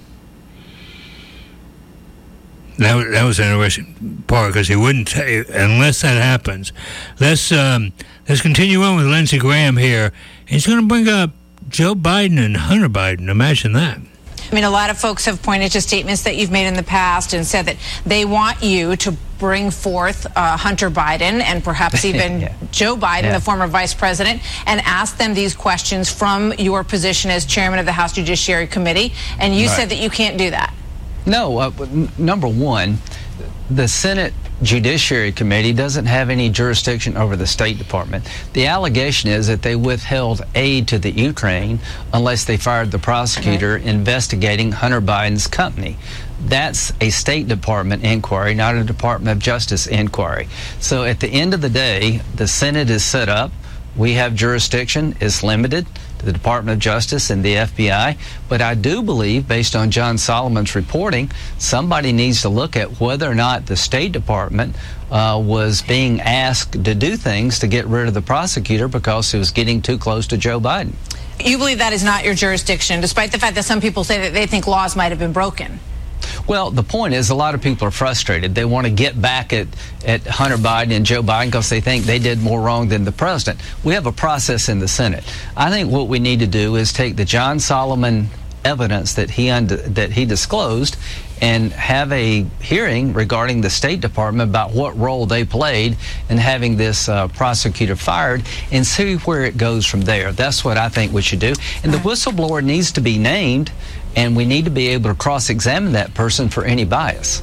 That was an interesting part because he wouldn't tell unless that happens. Let's continue on with Lindsey Graham here. He's going to bring up Joe Biden and Hunter Biden. Imagine that. I mean, a lot of folks have pointed to statements that you've made in the past and said that they want you to bring forth Hunter Biden and perhaps even Joe Biden, the former vice president, and ask them these questions from your position as chairman of the House Judiciary Committee. And you said that you can't do that. No, number one, the Senate Judiciary Committee doesn't have any jurisdiction over the State Department. The allegation is that they withheld aid to the Ukraine unless they fired the prosecutor investigating Hunter Biden's company. That's a State Department inquiry, not a Department of Justice inquiry. So at the end of the day, the Senate is set up. We have jurisdiction. It's limited to the Department of Justice and the FBI. But I do believe, based on John Solomon's reporting, somebody needs to look at whether or not the State Department was being asked to do things to get rid of the prosecutor because he was getting too close to Joe Biden. You believe that is not your jurisdiction, despite the fact that some people say that they think laws might have been broken. Well, the point is a lot of people are frustrated. They want to get back at Hunter Biden and Joe Biden because they think they did more wrong than the president. We have a process in the Senate. I think what we need to do is take the John Solomon evidence that he disclosed and have a hearing regarding the State Department about what role they played in having this prosecutor fired and see where it goes from there. That's what I think we should do. And the whistleblower needs to be named, and we need to be able to cross-examine that person for any bias.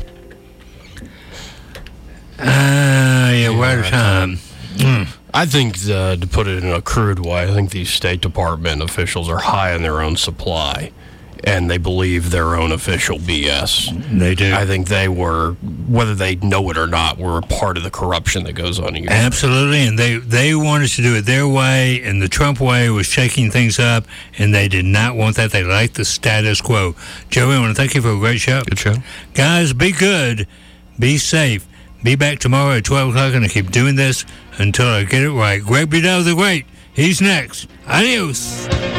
We're out of time. I think, to put it in a crude way, I think these State Department officials are high on their own supply, and they believe their own official BS. They do. I think they were, whether they know it or not, were a part of the corruption that goes on here. Absolutely, and they wanted to do it their way, and the Trump way was shaking things up, and they did not want that. They liked the status quo. Joey, I want to thank you for a great show. Good show. Guys, be good. Be safe. Be back tomorrow at 12 o'clock, and I keep doing this until I get it right. Greg Bidell the Great. He's next. Adios.